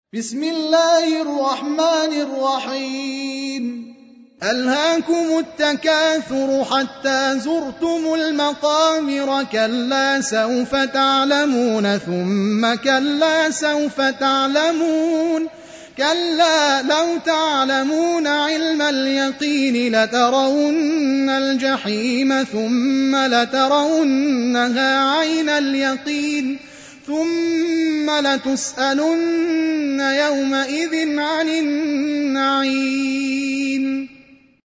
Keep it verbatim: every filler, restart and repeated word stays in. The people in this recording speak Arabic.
بسم الله الرحمن الرحيم ألهاكم التكاثر حتى زرتم المقابر كلا سوف تعلمون ثم كلا سوف تعلمون كلا لو تعلمون علم اليقين لترون الجحيم ثم لترونها عين اليقين ثم لتسألن يومئذ عن النعيم